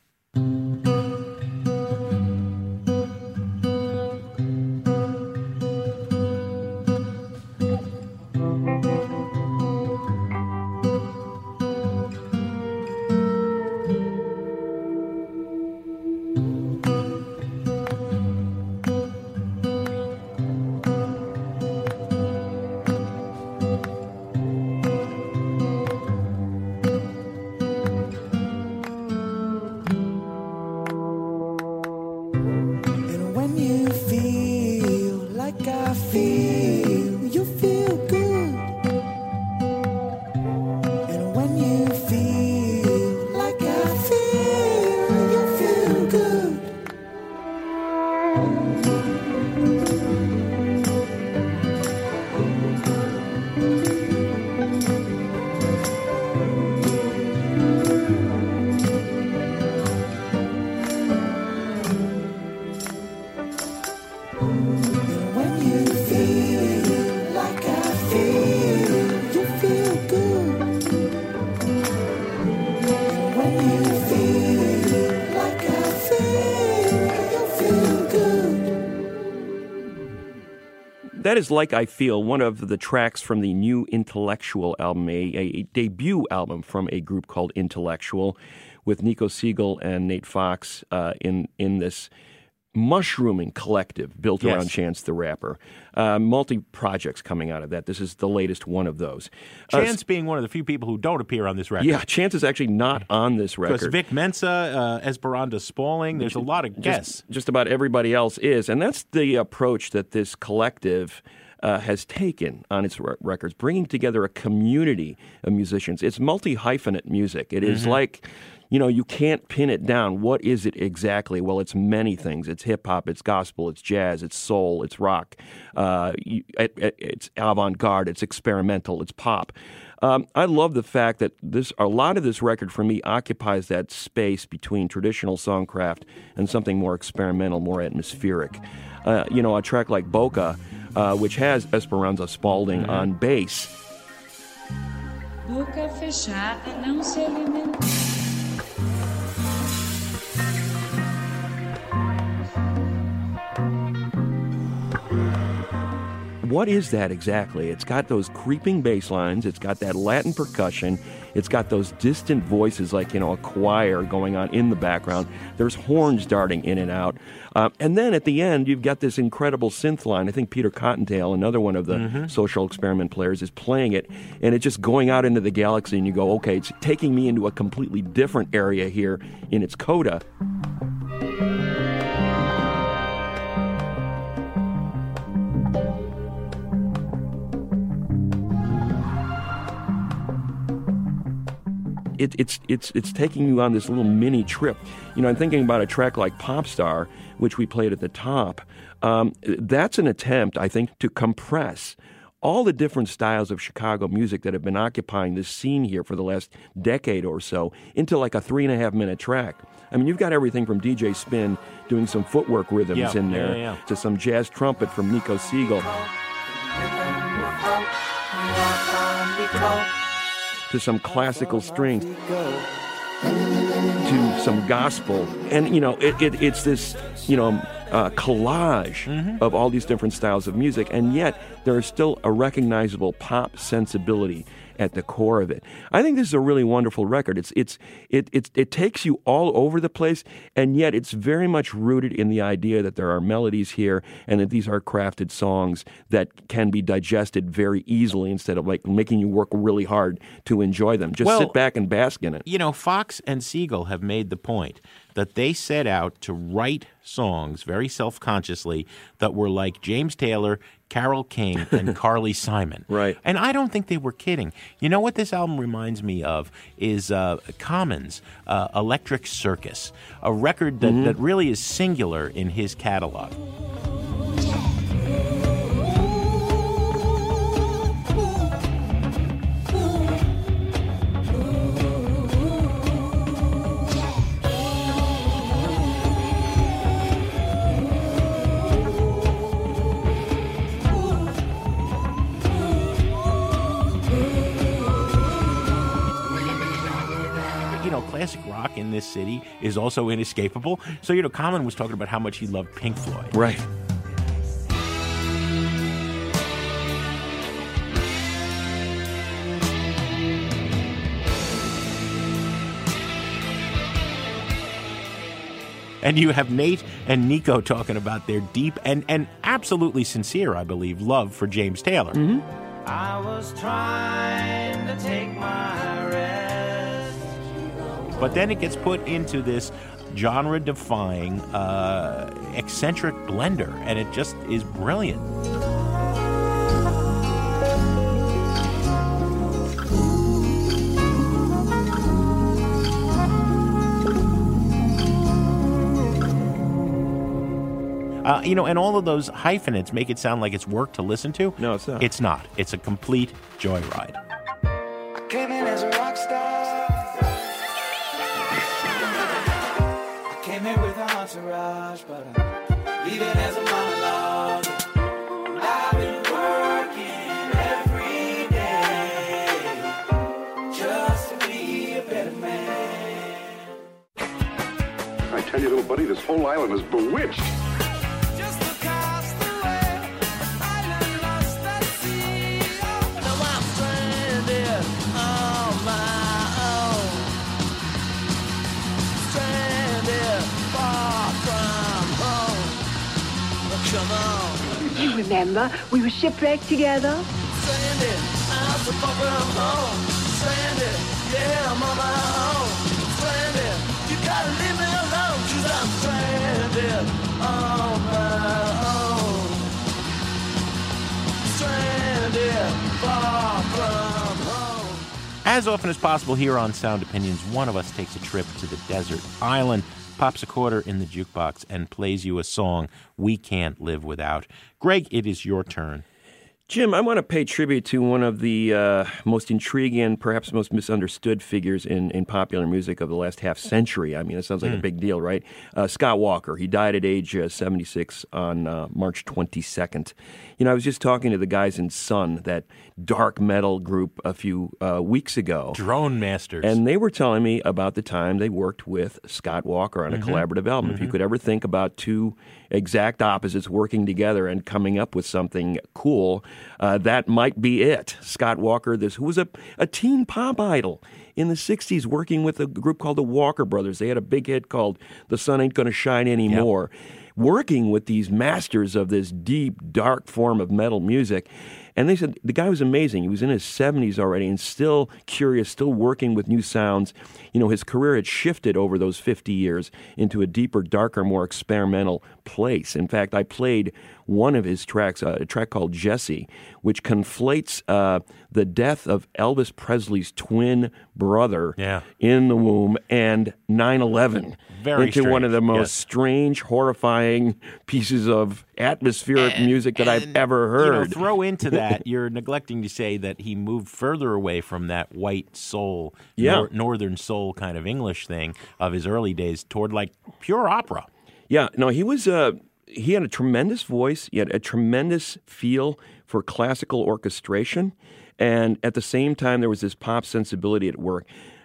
And when you feel like I feel, you feel good. And when you feel like I feel, you feel good. And when you feel like I feel, you feel good. And when you feel like I feel, you feel good. That is Like I Feel, one of the tracks from the new Intellectual album, a debut album from a group called Intellectual, with Nico Siegel and Nate Fox in this mushrooming collective built Yes. around Chance the Rapper. Multi-projects coming out of that. This is the latest one of those. Chance being one of the few people who don't appear on this record. Yeah, Chance is actually not on this Because record. Vic Mensa, Esperanza Spalding, there's a lot of guests. Just about everybody else is. And that's the approach that this collective has taken on its records, bringing together a community of musicians. It's multi-hyphenate music. It is like, you can't pin it down. What is it exactly? Well, it's many things. It's hip-hop, it's gospel, it's jazz, it's soul, it's rock, it's avant-garde, it's experimental, it's pop. I love the fact that a lot of this record for me occupies that space between traditional songcraft and something more experimental, more atmospheric. A track like Boca, which has Esperanza Spalding on bass. Boca fechada não se alimenta. what is that exactly? It's got those creeping bass lines. It's got that Latin percussion. It's got those distant voices like, a choir going on in the background. There's horns darting in and out. And then at the end, you've got this incredible synth line. I think Peter Cottontail, another one of the Social Experiment players, is playing it. And it's just going out into the galaxy, and you go, okay, it's taking me into a completely different area here in its coda. It's taking you on this little mini trip. I'm thinking about a track like Pop Star, which we played at the top. That's an attempt, I think, to compress all the different styles of Chicago music that have been occupying this scene here for the last decade or so into like a 3.5-minute track. I mean, you've got everything from DJ Spin doing some footwork rhythms in there to some jazz trumpet from Nico Siegel. To some classical strings, to some gospel. And, it's this, collage of all these different styles of music, and yet there is still a recognizable pop sensibility at the core of it. I think this is a really wonderful record. It takes you all over the place, and yet it's very much rooted in the idea that there are melodies here and that these are crafted songs that can be digested very easily instead of like making you work really hard to enjoy them. Just sit back and bask in it. Fox and Siegel have made the point that they set out to write songs very self-consciously that were like James Taylor, Carole King, and Carly Simon. Right. And I don't think they were kidding. You know what this album reminds me of is Common's Electric Circus, a record that really is singular in his catalog. Classic rock in this city is also inescapable. So, Common was talking about how much he loved Pink Floyd. Right. And you have Nate and Nico talking about their deep and absolutely sincere, I believe, love for James Taylor. I was trying to take my rest. But then it gets put into this genre-defying, eccentric blender, and it just is brilliant. And all of those hyphenates make it sound like it's work to listen to. No, it's not. It's not. It's a complete joyride. I came in as a rock star. Came here with an entourage, but I'm leaving as a monologue. I've been working every day just to be a better man. I tell you, little buddy, this whole island is bewitched. Just across the way, island lost at sea. Now I'm stranded on my own. Stranded far from home. Come on. You remember, we were shipwrecked together. Stranded, I'm so far from home. Stranded, yeah, I'm on my own. Stranded, you gotta leave me alone, 'cause I'm stranded on my own. Stranded, far from home. As often as possible here on Sound Opinions, one of us takes a trip to the desert island, pops a quarter in the jukebox, and plays you a song we can't live without. Greg, it is your turn. Jim, I want to pay tribute to one of the most intriguing, perhaps most misunderstood figures in popular music of the last half century. I mean, it sounds like a big deal, right? Scott Walker. He died at age 76 on March 22nd. You know, I was just talking to the guys in Sun, that dark metal group, a few weeks ago. Drone Masters. And they were telling me about the time they worked with Scott Walker on a collaborative album. If you could ever think about two exact opposites working together and coming up with something cool, that might be it. Scott Walker, who was a teen pop idol in the 60s, working with a group called the Walker Brothers. They had a big hit called The Sun Ain't Gonna Shine Anymore. Yep. Working with these masters of this deep, dark form of metal music. And they said the guy was amazing. He was in his 70s already and still curious, still working with new sounds. You know, his career had shifted over those 50 years into a deeper, darker, more experimental place. In fact, I played one of his tracks, a track called Jesse, which conflates the death of Elvis Presley's twin brother in the womb and 9/11 into one of the most strange, horrifying pieces of atmospheric music that I've ever heard. You know, throw into that, you're neglecting to say that he moved further away from that white soul, northern soul kind of English thing of his early days toward like pure opera. Yeah, no, he was. He had a tremendous voice. He had a tremendous feel for classical orchestration, and at the same time, there was this pop sensibility at work.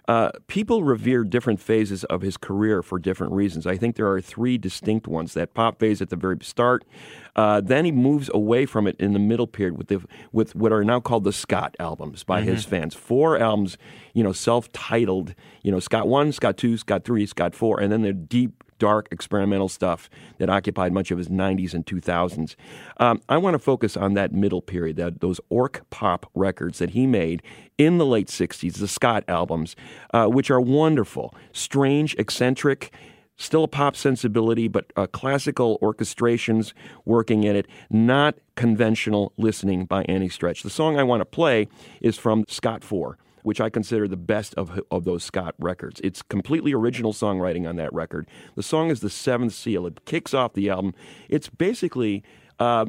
People revere different phases of his career for different reasons. I think there are three distinct ones. That pop phase at the very start, then he moves away from it in the middle period with what are now called the Scott albums by his fans. 4 albums, you know, self-titled, you know, Scott 1, Scott 2, Scott 3, Scott 4, and then the deep, dark experimental stuff that occupied much of his 90s and 2000s. I want to focus on that middle period, those orc pop records that he made in the late 60s, the Scott albums, which are wonderful, strange, eccentric, still a pop sensibility, but classical orchestrations working in it, not conventional listening by any stretch. The song I want to play is from Scott 4. Which I consider the best of those Scott records. It's completely original songwriting on that record. The song is The Seventh Seal. It kicks off the album. It's basically a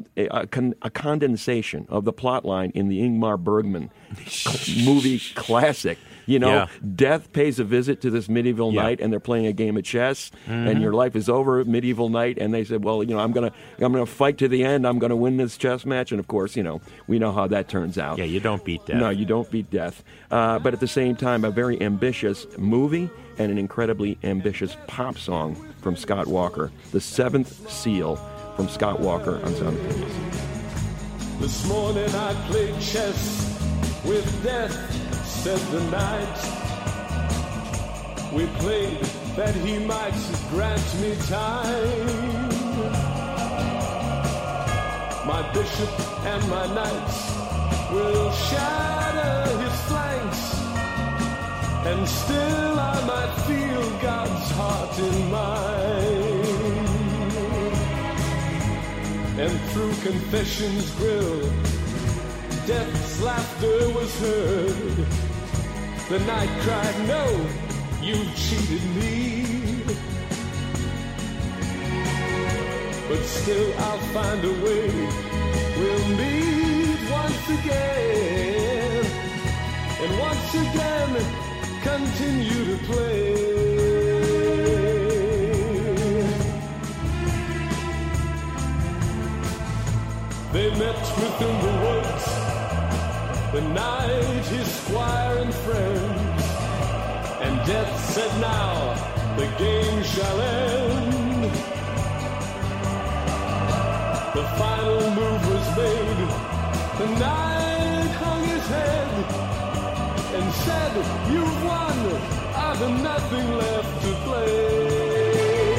condensation of the plotline in the Ingmar Bergman movie classic. You know, death pays a visit to this medieval knight, and they're playing a game of chess, and your life is over, medieval knight, and they said, well, you know, I'm gonna fight to the end. I'm gonna win this chess match, and of course, you know, we know how that turns out. Yeah, you don't beat death. No, you don't beat death. But at the same time, a very ambitious movie and an incredibly ambitious pop song from Scott Walker, The Seventh Seal from Scott Walker on Sound Opinions. This morning I played chess with death, said the knight. We played that he might grant me time. My bishop and my knights will shatter his flanks, and still I might feel God's heart in mine. And through confession's grill, death's laughter was heard. The knight cried, no, you've cheated me. But still I'll find a way. We'll meet once again, and once again continue to play. They met within the woods, the knight, his squire and friends, and death said, now the game shall end. The final move was made. The knight hung his head and said, you've won, I've nothing left to play.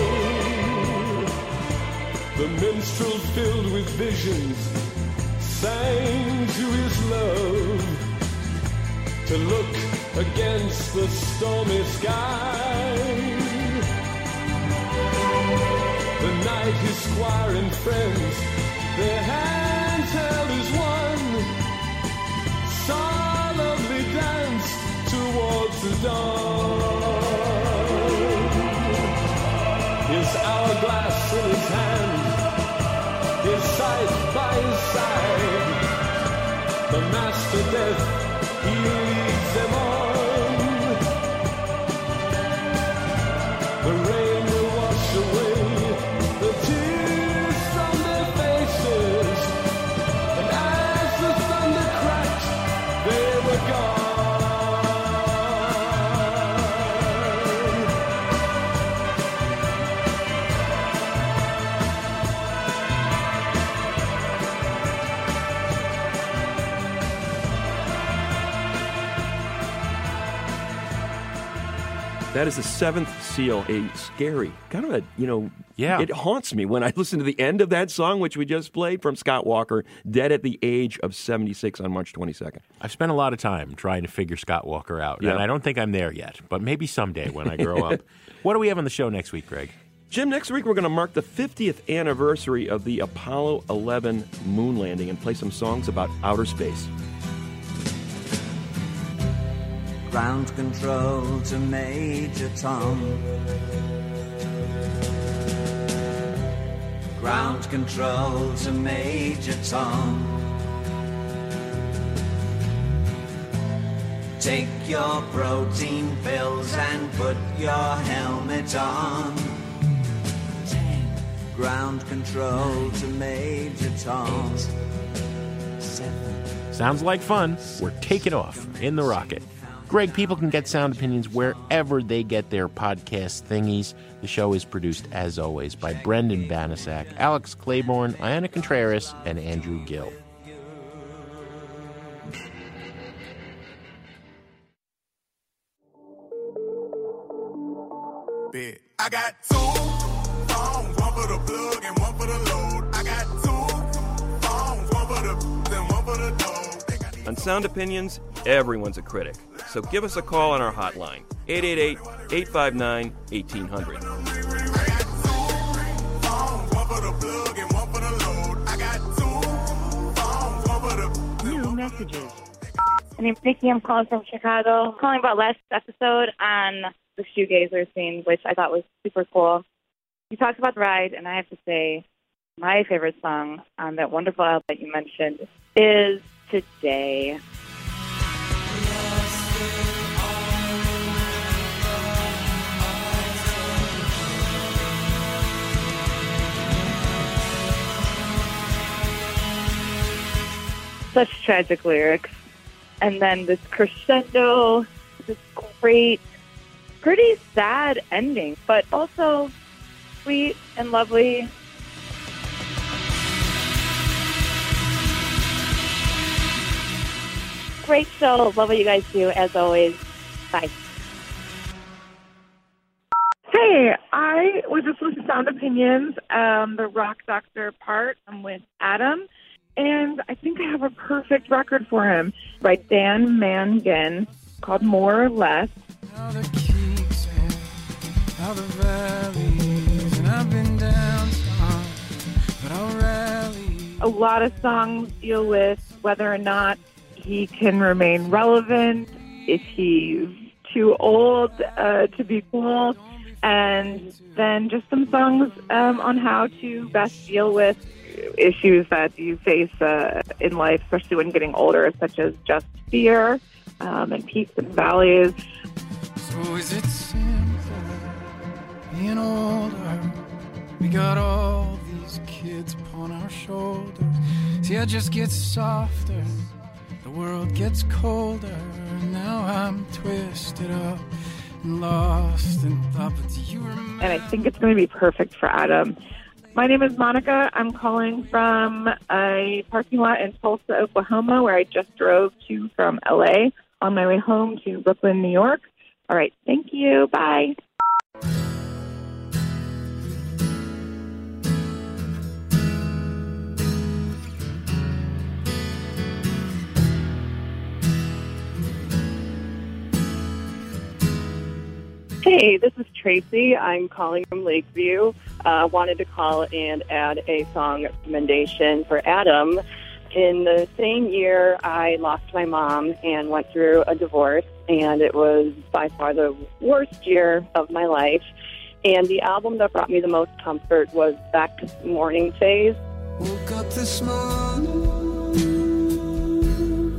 The minstrel, filled with visions, sang to his love to look against the stormy sky. The knight, his squire and friends, their hands held as one, solemnly danced towards the dawn. His hourglass in his hand, his sight by his side, a master death, he leads them on. The rain will wash away the tears from their faces, and as the thunder cracked, they were gone. That is the Seventh Seal, a scary, kind of a, it haunts me when I listen to the end of that song, which we just played from Scott Walker, dead at the age of 76 on March 22nd. I've spent a lot of time trying to figure Scott Walker out, and I don't think I'm there yet, but maybe someday when I grow up. What do we have on the show next week, Greg? Jim, next week we're going to mark the 50th anniversary of the Apollo 11 moon landing and play some songs about outer space. Ground control to Major Tom. Ground control to Major Tom. Take your protein pills and put your helmet on. 10. Ground control to Major Tom. 8, 7. Sounds like fun. We're taking off in the rocket. Greg, people can get Sound Opinions wherever they get their podcast thingies. The show is produced, as always, by Brendan Banasak, Alex Claiborne, Ayanna Contreras, and Andrew Gill. I got 2 phones, one for the plug and one for the load. I got 2 phones, one for the and one for the dough. On Sound Opinions, everyone's a critic. So give us a call on our hotline, 888-859-1800. New messages. My name's Nikki. I'm calling from Chicago. Calling about last episode on the shoegazer scene, which I thought was super cool. You talked about the ride, and I have to say, my favorite song on that wonderful album that you mentioned is Today. Such tragic lyrics. And then this crescendo, this great, pretty sad ending, but also sweet and lovely. Great show. Love what you guys do, as always. Bye. Hey, I was just listening to Sound Opinions, the Rock Doctor part. I'm with Adam, and I think I have a perfect record for him by Dan Mangan called More or Less. Now the keeps out the valleys, and I've been down some, but I'll rally. A lot of songs deal with whether or not he can remain relevant, if he's too old to be cool, and then just some songs on how to best deal with issues that you face in life, especially when getting older, such as just fear and peaks and valleys. So is it simple being older? We got all these kids upon our shoulders. See, I just get softer. The world gets colder, and now I'm twisted up and lost in thought. But do you remember? And I think it's going to be perfect for Adam. My name is Monica. I'm calling from a parking lot in Tulsa, Oklahoma, where I just drove to from L.A. on my way home to Brooklyn, New York. All right. Thank you. Bye. Hey, this is Tracy. I'm calling from Lakeview. Wanted to call and add a song recommendation for Adam. In the same year, I lost my mom and went through a divorce, and it was by far the worst year of my life. And the album that brought me the most comfort was Back to Morning Phase. Woke up this morning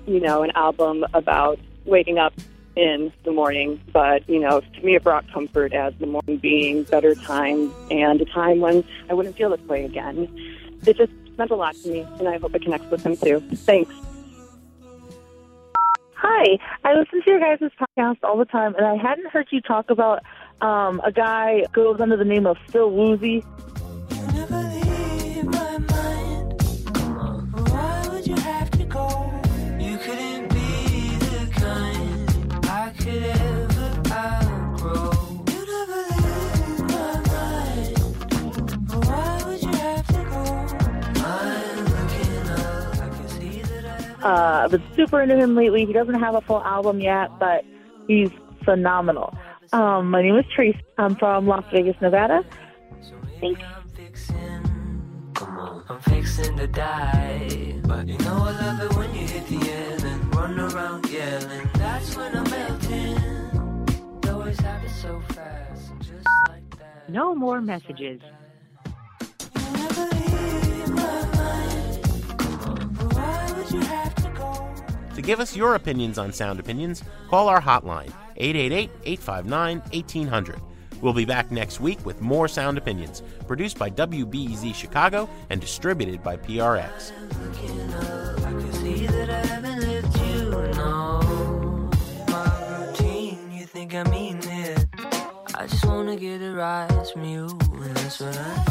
an album about waking up in the morning, but, to me it brought comfort as the morning being better time and a time when I wouldn't feel this way again. It just meant a lot to me, and I hope it connects with him too. Thanks. Hi, I listen to your guys' podcast all the time, and I hadn't heard you talk about a guy who goes under the name of Phil Woozy. I've been super into him lately. He doesn't have a full album yet, but he's phenomenal. My name is Tracy. I'm from Las Vegas, Nevada. Thanks. I'm fixing to die, but I love it when you hit the end and run around yelling. That's when I'm melting. It always happens so fast, and just like that. No more messages. To give us your opinions on Sound Opinions, call our hotline, 888-859-1800. We'll be back next week with more Sound Opinions, produced by WBEZ Chicago and distributed by PRX. I just wanna get a rise from you, and that's what I